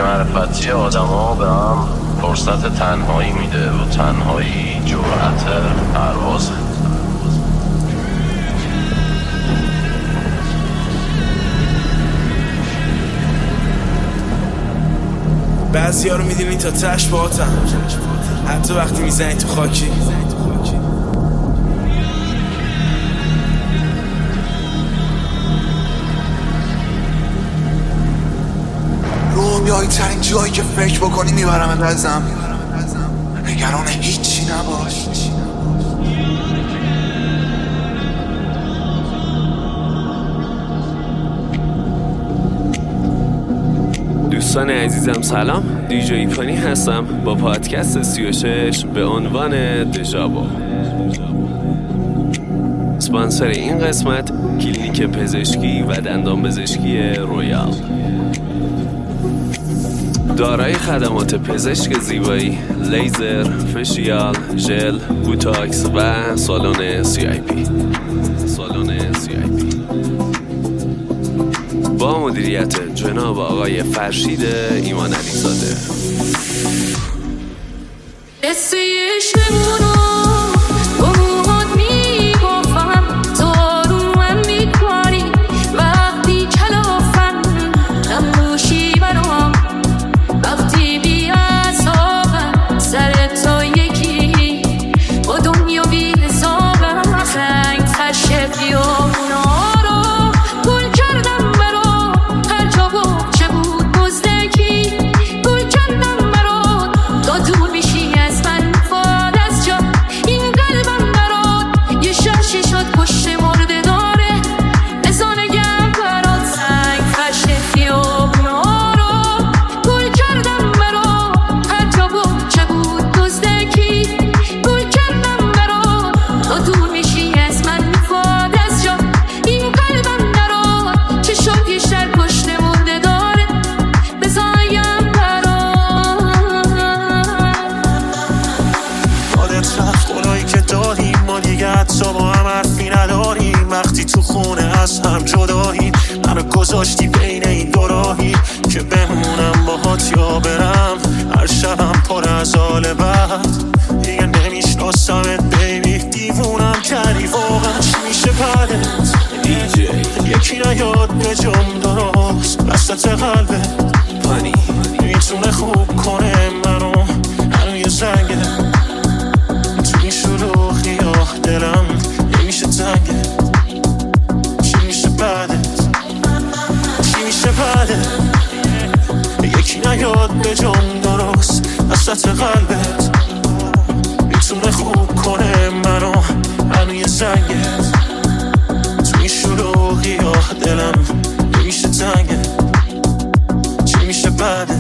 بی‌معرفتی آدما به هم فرصت تنهایی میده و تنهایی جرأت پروازه. بعضیا رو میدونی تا تش باهاتن، حتی وقتی میزنی تو خاکی. رویایی ترین جایی که فکر بکنی میبرم ازم، نگران هیچی نباش. دوستان عزیزم سلام، دیجی ایپانی هستم با پادکست 36 به عنوان دژاوو. اسپانسر این قسمت کلینیک پزشکی و دندان پزشکی رویال، دارای خدمات پزشک زیبایی، لیزر، فشیال، ژل، بوتاکس و سالن CIP. با مدیریت جناب آقای فرشید ایمان علیزاده. وقتی تو خونه از هم جدایی منو گذاشتی بین این دو راهی که بمونم باهات یا برم. هر شبم پر از حال بعد دیگه نمیشناسمت بیبی، دیوونم کردی واقعا چی میشه بعدت؟ یکی نیاد به جم درست وسط قلبت پانی میتونه خوب کنه منو، هنو یه زنگه تو این شلوغی دلم نمیشه تنگه. یکی نیاد به جام درست وسط قلبت میتونه خوب کنه منو، هنو یه زنگت تو این شلوغی دلم نمیشه تنگه. چی میشه بعده؟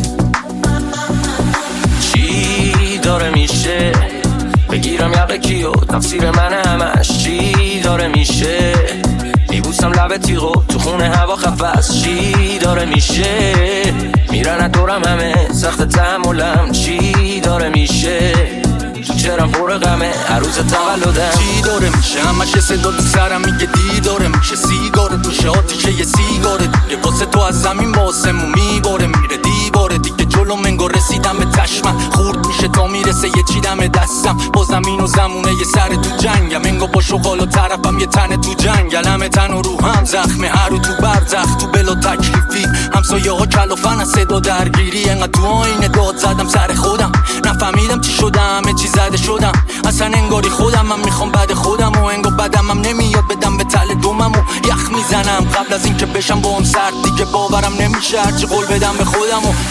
چی داره میشه؟ بگیرم یقه کیو تفسیر من همش چی داره میشه؟ میبوسم لب تیغو تو خونه هوا خفست چی داره میشه؟ میرن دورم همه سخت تحملم چی داره میشه؟ تو چرم پر غمه هر روز تولدم چی داره میشه؟ همش صدا تو سرم میگه دی داره میشه، سیگارت میشه آتیشه یه سیگاره دیگه واسه تو از زمین باسمون میباره میره دیواره دیگه جلو منگو رسیدم به تشمن خورد میشه تا میرسه یه چیدم دستم با زمین و زمونه یه سر تو جنگم انگو با شغال و طرفم یه تنه تو جنگل همه تن و روحم زخمه هر رو تو برزخ تو بلا تکلیفی همسایه ها کلافن از صدا درگیری انقدر تو آینه داد زدم سر خودم نفهمیدم چی شدم چی زده شدم اصلا انگاری خودم من میخوام بعد خودم و انگار بدم هم نمیاد بدم به تل دومم و یخ میزنم قبل از این که بشم با هم سرد دیگه باورم نمیشه هرچی قول بدم به خودم و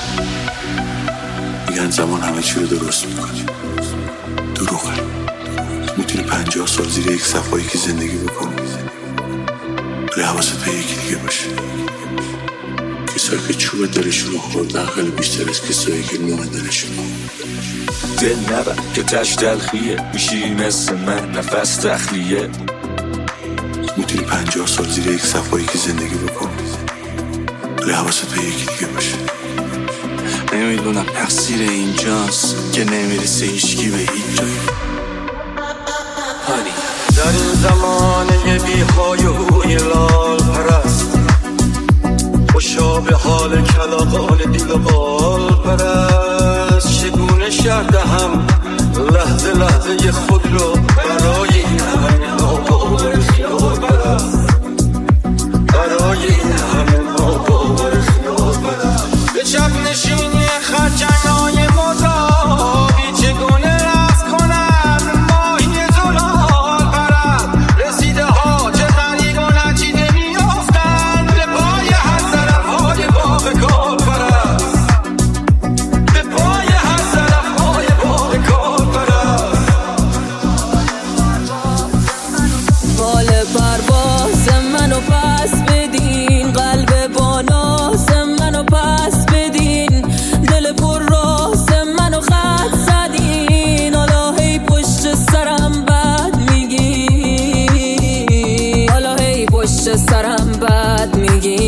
میگن زمان همه چی رو درست میکنه. دروغه. 50 سال زیر یک صفایی که زندگی بکنی، ولی حواست به یکی دیگه باشه. کسایی که چوب دلشون رو خوردن خیلی بیشتر از کسایی که نوع دلشون رو دل نبر که تش تلخیه، میشی مثل من نفس تخلیه. میتونی 50 سال زیر یک صفایی که زندگی بکنی، ولی حواست به یکی دیگه باشه. نمیدونم تقصیر اینجاست که نمیرسه هیچکی به هیچ جایی. در این زمانه بی‌های لال پرست، خوشا به حال کلاغان دیل بال پرست. چگونه شرط هم لحظه لحظه خود رو برای این همه ناباور خیال پرست، برای این همه ناباور خیال پرست. به چپ نشینی خرچنگ‌های مذابی چگونه رقص کنم ماهی زلال پرست. رسیده ها چه غریب و نچیده میافتند به پای هر طرف‌های باغ کال پرست، به پای هر طرف‌های باغ کال پرست. بال پرواز منو پس بدین، قلب با ناز منو پس بدین، دل پر راز منو خط زدین. حالا هی پشت سرم بد میگین، حالا هی پشت سرم بد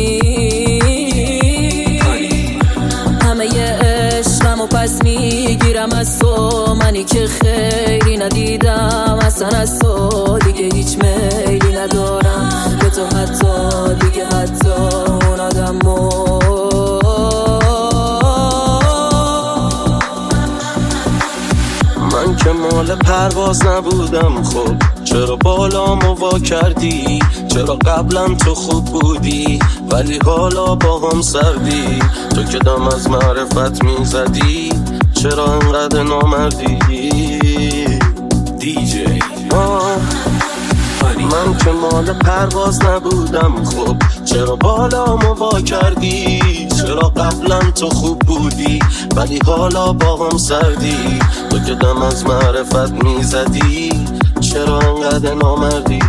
میگین. همه ی عشقمو پس میگیرم از تو، منی که خیلی ندیدم اصلا از تو دیگه هیچ میلی ندارم به تو، حتی دیگه حتی اون آدمو. من که مال پرواز نبودم، خب چرا بالامو وا کردی؟ چرا قبلا تو خوب بودی ولی حالا با هم سردی؟ تو که دم از معرفت میزدی چرا انقدر نامردی؟ دیجی من که مال پرواز نبودم، خب چرا بالامو وا کردی؟ چرا قبلا تو خوب بودی ولی حالا با هم سردی؟ تو که دم از معرفت میزدی چرا انقدر نامردی؟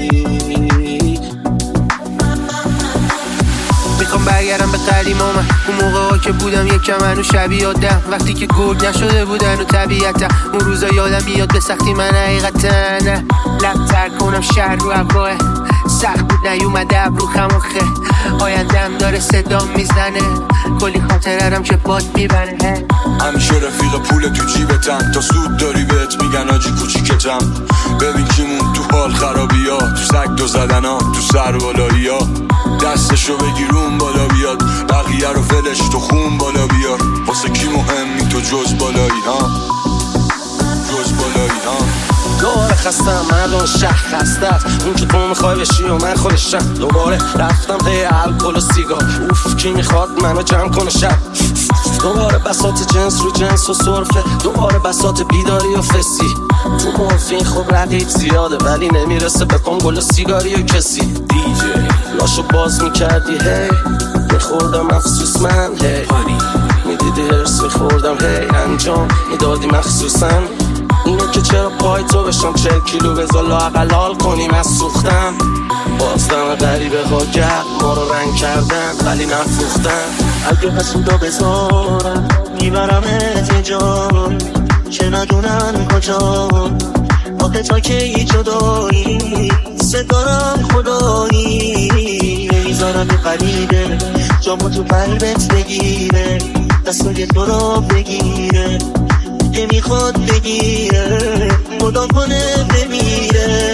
میخوام برگردم به قدیمامم، اون موقع ها که بودم یکم منو شبیه آدم، وقتی که گرگ نشده بودن و طبیعتم. اون روزا یادم میاد به سختی من حقیقتا نه لبتر کنم شهر رو هواه، سخت بود نیومده ابرو خماخه. آیندم داره صدا میزنه، کلی خاطرم که باد میبنه. همیشه رفیق پول تو جیبتم، تا سود داری بهت میگن آجی کوچیکتم. ببین کیمون تو حال خرابی ها، تو سگ دو زدن ها، تو سر بالایی ها. دستشو بگیرون بالا بیاد، بقیه رو فلش تو خون بالا بیار. واسه کی مهمی تو جز بالایی ها، جز بالایی ها. دوباره خستم مردم شهر خسته است، اون که تو میخوای بشی و من خودشم. دوباره رفتم پی الکل و سیگار، اوف کی میخواد منو جمع کنه شب. دوباره بساط جنس رو جنس و صرفه، دوباره بساط بیداری و فسی. تو مورفین خب رقیب زیاده ولی نمیرسه به گل سیگاری و کسی. دیجی لاشو باز میکردی هی میخوردم افسوس من، هی میدیدی هرس میخوردم، هی انجام میدادی مخصوصا. اینه که چرا پای تو بشم 40 کیلو بذار لااقل حال کنیم از سوختم. بازدم غریبه ها گرد ما رو رنگ کردن ولی نفروختن. اگه حسودا بذارم میبرم یه جا که ندونن کجا، آخه تا که ای جدایی ستارم خدایی. نمیذارم یه قریبه جامو تو قلبت بگیره، دستای تو رو بگیره که میخواد بگیره مدام کنه بمیره.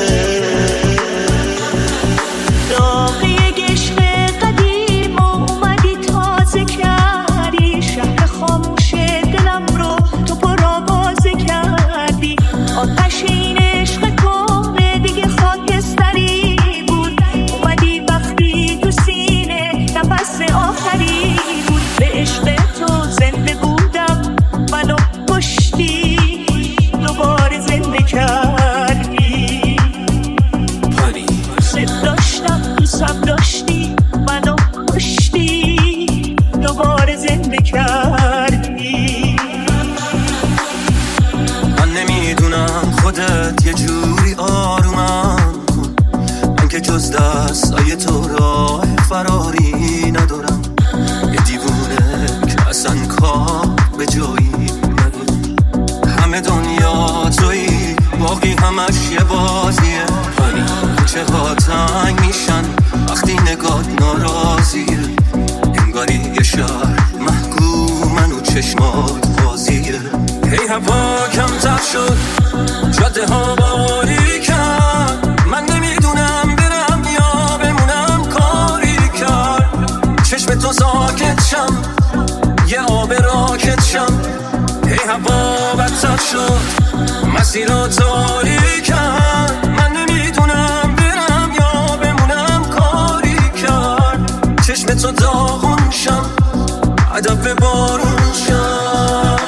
داغی عشق قدیم اومدی تازه کردی، شهر خاموش دلم رو تو پرآوازه کردی. آتش این عشق کنه دیگه خاکستری بود، اومدی وقتی تو سینه نفس آخری بود. به عشق تو زنده بودم منو کشتی، دوباره زنده کردی. سب داشتم تو سب داشتی منو کشتی، دوباره زنده کردی. من نمیدونم خودت یه جوری جز دستای تو راه فراری ندارم، یه دیوونه که اصلا کار به جایی ندارم. همه دنیا تویی، باقی همش یه بازیه. چه ها تنگ میشن وقتی نگات ناراضیه، انگاری یه شهر محکومن و چشمات بازیه. هی هوا کمتر شد، جاده ها باریکن، من نمیدونم برم یا بمونم کاری کرد. چشم تو ساکت شم، یه آب راکت شم. هی هوا بدتر شد، مسیر رو تاریکن، من نمیدونم برم یا بمونم کاری کرد. چشم تو داغون شم، هدف بارون شم.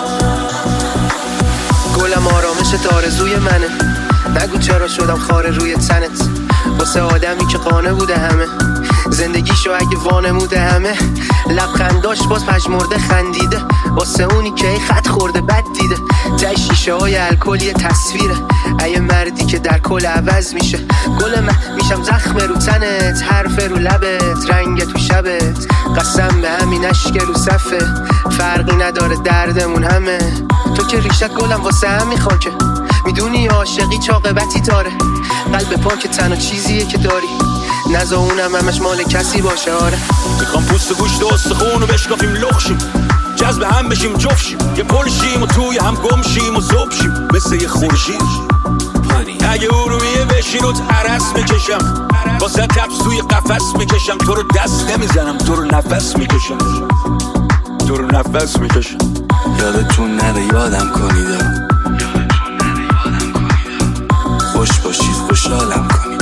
گلم آرامشت آرزوی منه، نگو چرا شدم خاره روی تنت. واسه آدمی که قانه بوده همه، زندگیشو اگه وانموده همه. لبخنداش باز پژمرده خندیده، واسه اونی که ای خط خورده بد دیده. تای شیشه های الکل یه تصویره، ای مردی که در کل عوض میشه. گل من میشم زخم رو تنت، حرف رو لبت، رنگ تو شبت. قسم به همین اشک رو صفه، فرقی نداره دردمون همه. تو که ریشت گلم واسه همین خاکه، میدونی عاشقی چاقبتی داره. قلب پاک تنها چیزیه که داری، نزا اونم همش مال کسی باشه. آره میخوام پوست گوشت و استخون رو بشکافیم لخشیم، جذب هم بشیم جفشیم، یه پلشیم و توی هم گمشیم و زبشیم مثل یه خورشید. اگه ارومیه بشی رو عرص میکشم، واسه تبس توی قفس میکشم. تو رو دست نمیزنم، تو رو نفس میکشم، تو رو نفس میکشم. یادتون نره یادم کنید، خوش باشید خوشحالم کنید،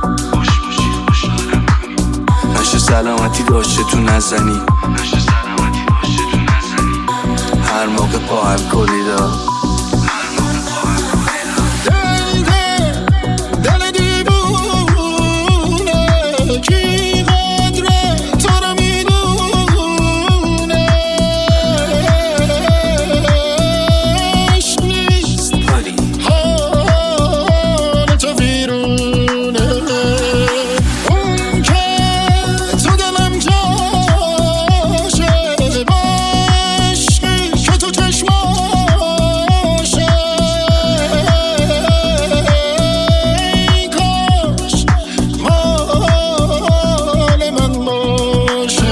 نشه سلامتی داشته تو نزنید، هر موقع پا هم کلیدا. دل دیوونه کی قدره تو رو میدونه، عشق نیست حال تو بیرونه. اون که تو دلم جاشه، عشقی که تو چشماشه. ای کاش مال من باشه.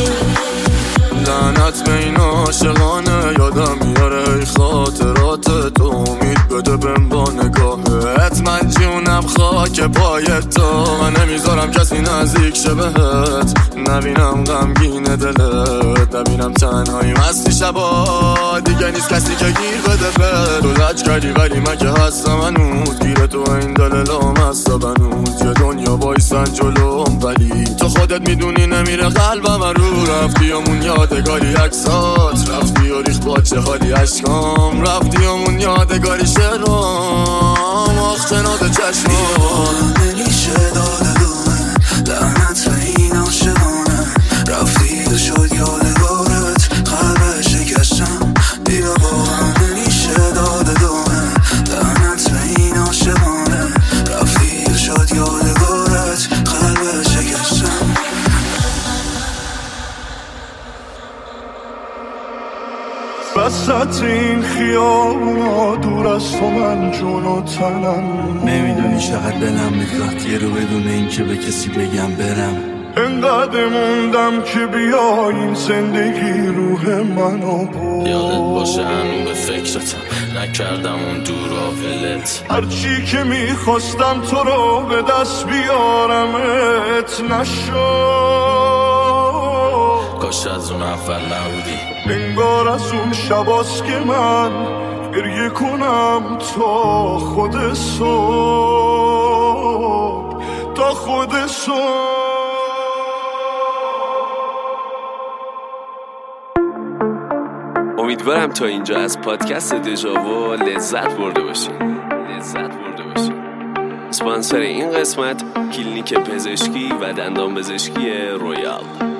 لعنت به این عاشقانه، یادم میاره ای خاطرات تو. امید بده بهم با نگاهت، من جونم خاک پایت تو. من نمیذارم کسی نزدیک شه بهت، نبینم غمگین دلت، نبینم تنهایی مستی شبا. دیگه نیست کسی که گیر بده به تو. لج کردی ولی من که هستم هنوز، گیر تو این دللام هستا بنوز. یه دنیا بایستن جلوم ولی تو خودت میدونی نمیره قلبم رو. رفتی همون یادگاری عکسات، رفتی و ریخت با چه حالی عشقام. رفتی همون یادگاری شرام، آختنات چشمام. دلیشه داده دومه، لعنت به این عاشقانه. رفتی و شد یادگارت، قلب شکستم بیا با هم. دلیشه داده دومه، لعنت به این عاشقانه. رفتی و شد یادگارت، قلب شکستم. وسط این خیابونا دور از تو من جون و تنم. نمیدونی چقدر دلم میخواد یه رو بدون این که به کسی بگم برم. انقدر موندم که بیا این زندگی روح منو بود. یادت باشه هنو به فکرتم نکردم اون دورا ولت. هرچی که میخواستم تو رو به دست بیارمت نشد. کاش از اون اول نبودی. انگار از اون شباست که من گریه کنم تا خود صبح، تا خود صبح. امیدوارم تا اینجا از پادکست دژاوو لذت برده باشین. اسپانسر این قسمت کلینیک پزشکی و دندان پزشکی رویال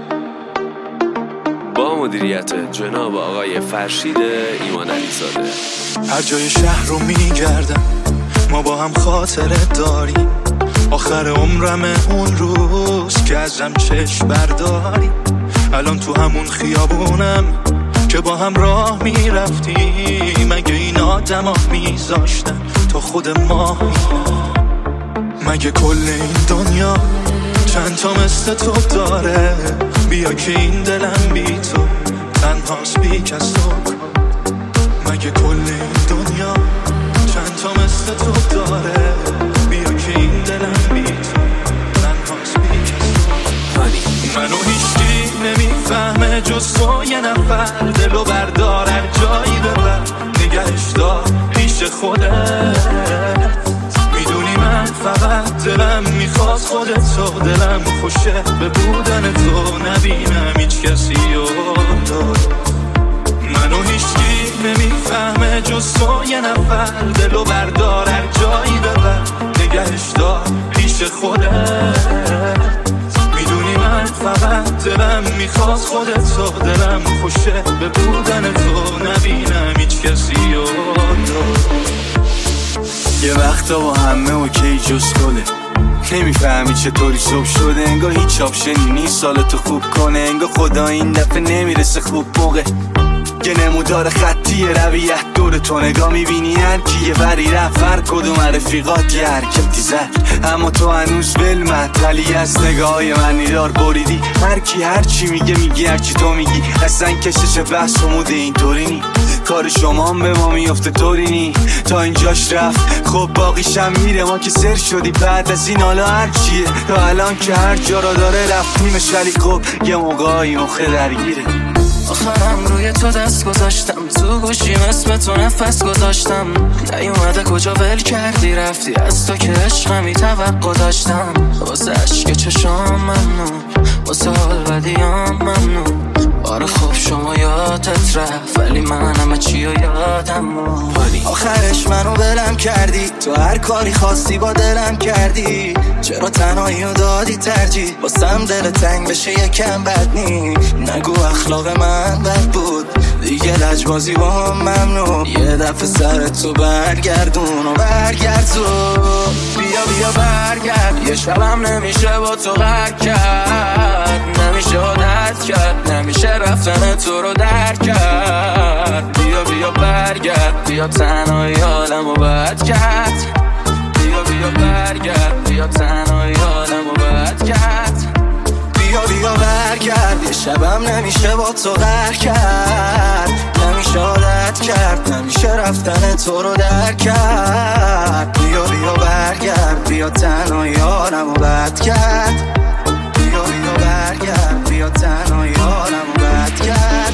با مدیریت جناب آقای فرشید ایمان علیزاده. هر جای شهر رو میگردم ما با هم خاطره داریم، آخر عمرم اون روز که ازم چشم برداری. الان تو همون خیابونم که با هم راه میرفتیم. مگه این آدم ها میذاشتن تا خود ما؟ مگه کل این دنیا چند تا مثل تو داره؟ بیا که این دلم بی تو تنهاست بی کس تو. مگه کل این دنیا چند تا مثل تو داره؟ بیا که این دلم بی تو تنهاست بی کس تو. منو هیچکی نمیفهمه جز تو یه نفر. دلو بردار هر جایی ببر، نگهش دار پیش خودت. میدونی من فقط دلم میخواد خودت تو. دلم خوشه به بودن تو، نبینم هیچ کسی منو هیچکی نمیفهمه جز تو یه نفر. دلو بردار هر جایی ببر، نگهش دار پیش خودت. میدونی من فقط دلم میخواد خودت تو. دلم خوشه به بودن تو، نبینم هیچ کسی یه وقتا با همه اوکی جز خودت. نمیفهمی چطوری صبح شده، انگار هیچ آپشنی نیست حالتو خوب کنه. انگار خدا این دفعه نمیرسه خوب موقع. یه نمودار خطی رویت دور تو نگاه میبینی هر کی یه وری رفت. هر کدوم رفیقات یه حرکتی زد، اما تو هنوز ولمت. ولی از نگاهی من نیدار بریدی. هر کی هر چی میگه میگی، هر چی تو میگی اصلا کشش بحث و موده این طوری نی. کار شما هم به ما میفته طوری نی. تا اینجاش رفت خب باقیشم میره. ما که سر شدی بعد از این حالا هر چیه. تا الان که هر جا را داره رفتیمش، ولی خب یه موقعی مخه درگیره. آخرم روی تو دست گذاشتم، تو گوشیم اسم تو نفس گذاشتم. نیومده کجا ول کردی رفتی، از تو که عشقمی توقع داشتم. واسه عشق چشام ممنون، واسه حال بدیام ممنون. آره خب شما یادت رفت، ولی من همه چی رو یادم. آخرش منو بلم کردی، تو هر کاری خواستی با دلم کردی. چرا تنهایی رو دادی ترجیح، واسم دل تنگ بشه یکم بد نی. نگو اخلاق من بد بود، دیگه لجبازی با هم ممنون. یه دفعه سر تو برگردون و برگرد تو. بیا برگرد، یه شبم نمیشه با تو غرق کرد. نمیشه عادت کرد، نمیشه رفتن تو رو درک کرد. بیا برگرد، بیا تنهایی حالمو بد کرد. بیا برگرد، بیا تنهایی حالمو بد کرد. بیا برگرد، یه شبم نمیشه با تو غرق کرد. نمیشه عادت کرد، نمیشه رفتن تو رو درک کرد. بیا برگرد، بیا تنهایی حالمو بد کرد. بیا برگرد، بیا تنهایی حالمو بد کرد.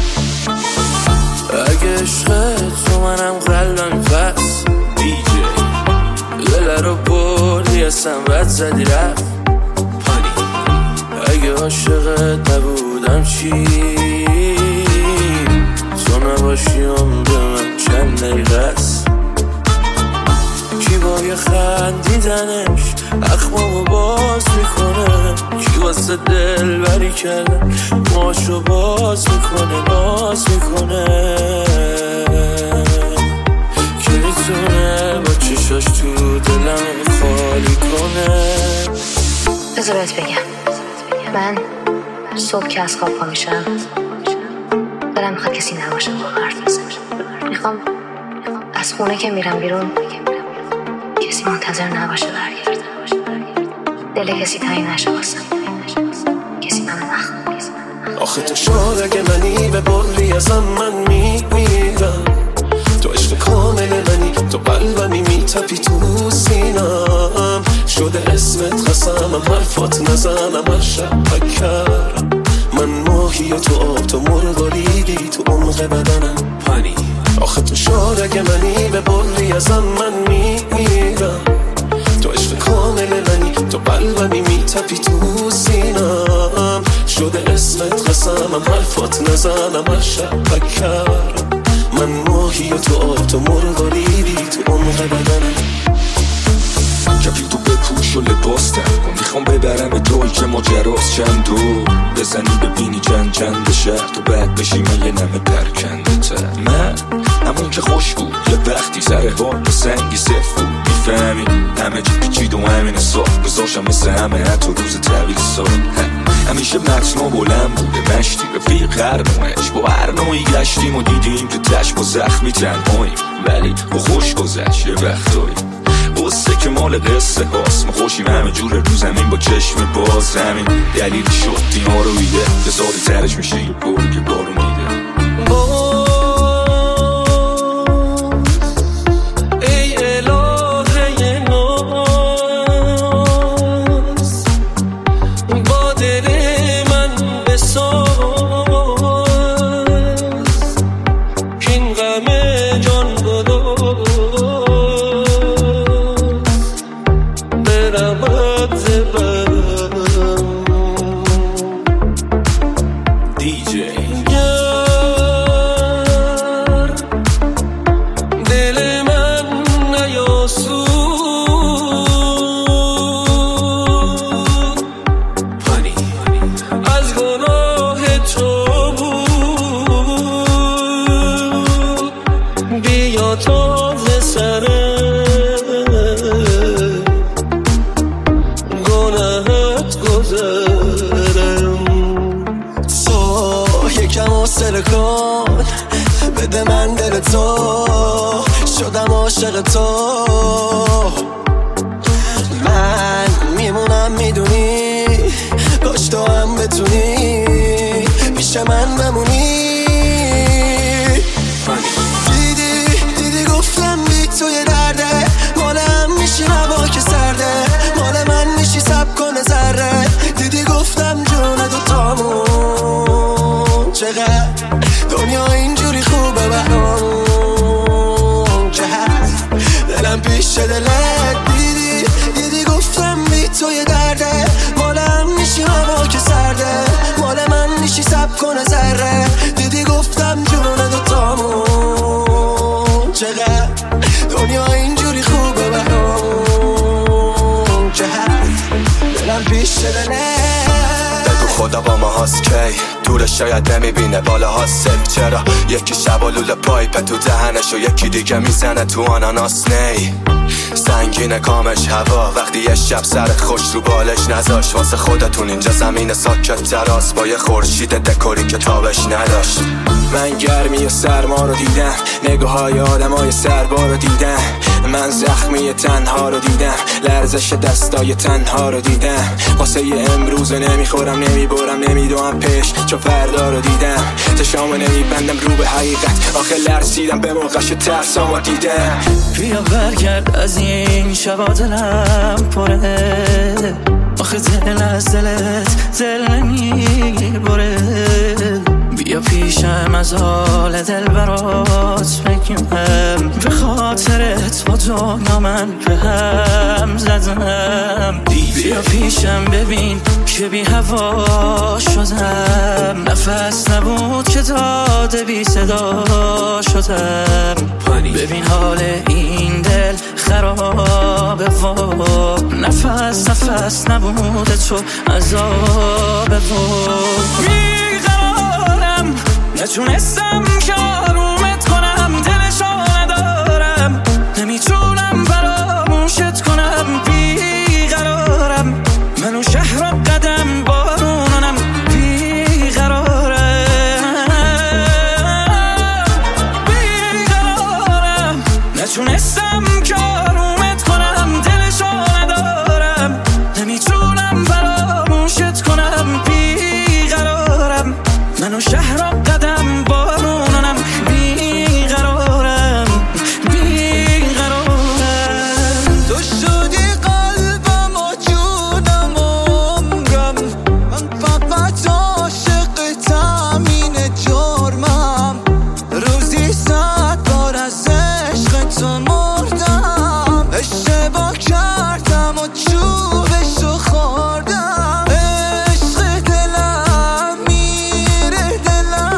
اگه عشقت تو منم قلبم پس دل رو بردی اصلا بد زدی رفت. اگه عاشقت نبودم چی، تو نباشیم به من چند دقیقه است. کی با یه خندیدنش اخمامو باز میکنه، کی واسه دل بری کردن ماشو باز میکنه، ناز میکنه. کی میتونه با چشاش تو دلم خالی کنه. بذار بهت بگم، من صبح که از خواب پا میشم دلم میخواد کسی نباشه با حرف بزنم. میخوام از خونه که میرم بیرون کسی منتظر نباشه برگردم. دل کسی تعیین نشه واسم، کسی منو نخواد. آخه تو شاد اگه منی به بری ازم من میمیرم. تو عشق کامل منی، تو قلبمی میتپی تو سینم. شده اسمت قسمم، حرفات نزنم، هر شب بکرم. من ماهی تو آب، تو مرغالیدی تو عمق بدنم. آخه تو شاد اگه منی به بری ازم من میمیرم. تو عشق کامل منی، تو قلبمی میتپی تو سینم. شده اسمت قسمم، حرفات نزنم، هر شب بکرم. من ماهی تو آب، تو مرغالیدی تو عمق بدنم. کپیتو بپوش و لباس تر کن، میخوام ببرم توی که ماجراست چند دور. بزنی ببینی جند شهر، تو بعد بشی من یه نمه پرکنده تر. من همون که خوش بود یه وقتی سر بار با سنگی صف بود میفهمی همه چی پیچید و همین صاف گذاشتم مثل همه حتی روز طویل سال همیشه متنا بلند بوده مشتی رفیق قرنونش با هر نوعی گشتیم و دیدیم که تش با زخمی تنهاییم ولی با خوش گذشت یه وقتایی قصه که مال قصه هاست ما خوشیم همه جور رو زمین با چشم باز همین دلیل شد دینا رو ایده به ساده ترش میشه یه گل که بارو میده بده من دل تو شدم عاشق تو من میمونم میدونی کاش تو هم بتونی پیش من بمونی دیدی گفتم بی توی درده مال هم میشی هوا که سرده مال من میشی سب کنه ذره دیدی گفتم جون دوتامون چقدر دنیا اینجوری خوبه برامون که هست دلم پیش دلت دیدی گفتم بی توی درده مالم میشی هوا که سرده مال من میشی سب کنه ذره دیدی گفتم جون دوتامون چقدر دنیا اینجوری خوبه برامون که هست دلم پیش دلت خدا با ما هست کی دورش شاید نمیبینه بالا ها سف چرا یکی شب و لوله پایپ تو دهنش و یکی دیگه میزنه تو آناناس نی سنگین کامش هوا وقتی یه شب سرت خوش رو بالش نذاش واسه خودتون اینجا زمین ساکت تراس با یه خورشید دکوری که تابش نداشت من گرمی و سرما رو دیدم نگاه های آدم های سربا رو دیدم من زخمی تنها رو دیدم لرزش دستای تنها رو دیدم واسه یه امروز نمیخورم نمیبرم نمیدوام پیش چون فردا رو دیدم تشام نمیبندم رو به حقیقت آخه لرزیدم به موقعش ترسامو دیدم بیا برگرد از این شبا دلم پره آخه دل از دلت دل نمیبره بیا پیشم از حال دل برات بگم به خاطرت با دنیا من به هم زدم بیا پیشم ببین که بی هوا شدم نفس نبود که داده بی صدا شدم ببین حال این دل خرابه و نفس نبود تو عذاب و بیقرارم نتونستم که آرومت کنم دلشو ندارم نمیتونم فراموشت کنم بیقرارم منو شهر و قدم بارونم بیقرارم نتونستم که آرومت کنم دلشو ندارم نمیتونم فراموشت کنم بیقرارم منو شهر و قدم بارونم بیقرارم تو شدی قلبم و جونم و عمرم من فقط عاشقتم اینه جرمم روزی 100 بار از عشق تو مردم اشتباه کردم و چوبشو خوردم عشق دلم میره دلم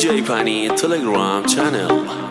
DJ Pani Telegram channel.